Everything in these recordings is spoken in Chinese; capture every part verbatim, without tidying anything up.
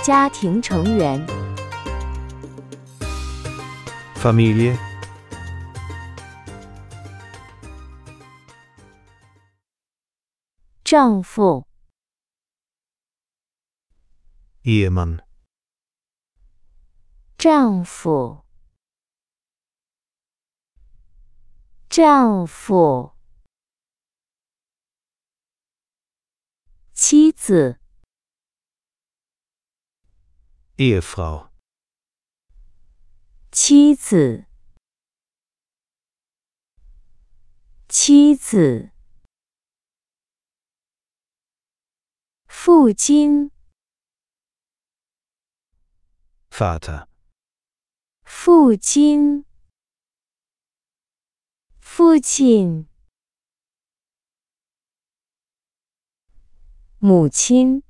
家庭成员 Familie, 丈夫 Ehemann, 丈夫丈夫妻子 Ehefrau, 妻子妻子父亲 Vater, 父亲父亲母亲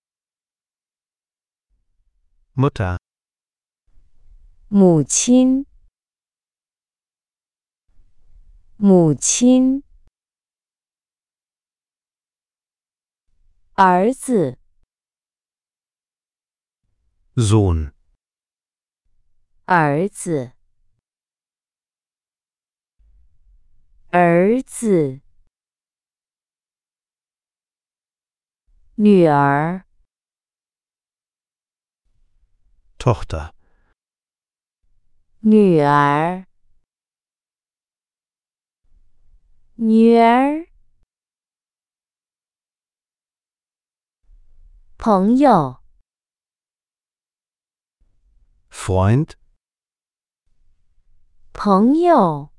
Mutter, 母亲母亲儿子 Sohn, 儿子儿子女儿 Tochter, 女儿女儿朋友 Freund, 朋友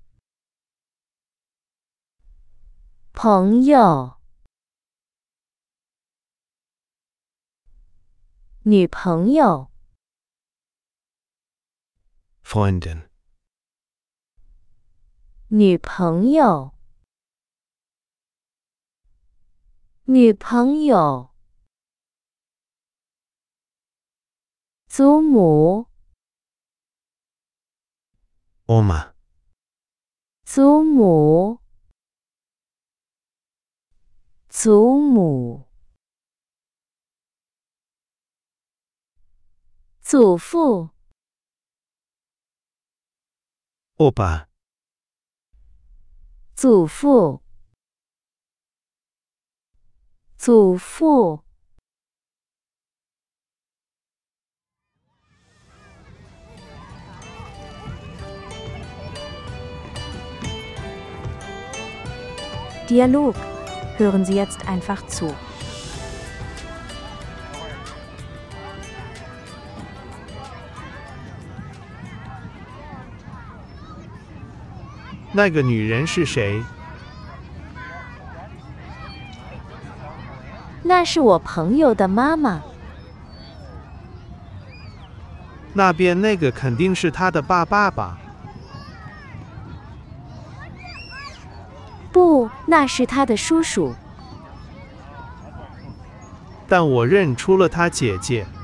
朋友女朋友 Freundin, 女朋友女朋友祖母 Oma, 祖母祖母祖父 Opa, 祖父祖父Dialog. Hören Sie jetzt einfach zu. 那个女人是谁？ 那是我朋友的妈妈。 那边那个肯定是她的爸爸吧？ 不，那是他的叔叔。 但我认出了她姐姐。